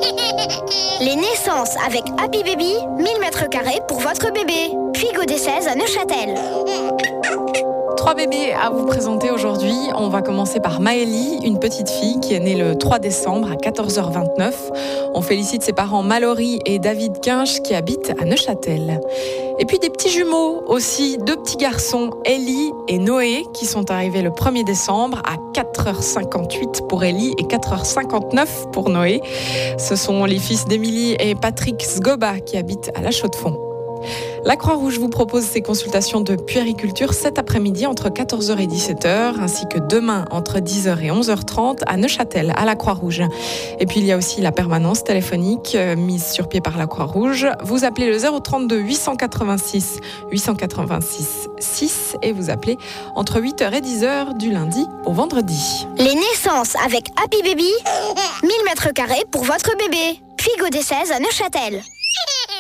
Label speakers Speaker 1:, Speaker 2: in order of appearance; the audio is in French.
Speaker 1: Les naissances avec Happy Baby, 1000 m² pour votre bébé. Puy des 16 à Neuchâtel.
Speaker 2: 3 bébés à vous présenter aujourd'hui. On va commencer par Maëlie, une petite fille qui est née le 3 décembre à 14h29. On félicite ses parents Mallory et David Quinche qui habitent à Neuchâtel. Et puis des petits jumeaux aussi, 2 petits garçons, Ellie et Noé, qui sont arrivés le 1er décembre à 4h58 pour Ellie et 4h59 pour Noé. Ce sont les fils d'Émilie et Patrick Sgoba qui habitent à La Chaux-de-Fonds. La Croix-Rouge vous propose ses consultations de puériculture cet après-midi entre 14h et 17h, ainsi que demain entre 10h et 11h30 à Neuchâtel, à la Croix-Rouge. Et puis il y a aussi la permanence téléphonique mise sur pied par la Croix-Rouge. Vous appelez le 032 886 886 6 et vous appelez entre 8h et 10h du lundi au vendredi.
Speaker 1: Les naissances avec Happy Baby, 1000 m² pour votre bébé. Puy des 16 à Neuchâtel.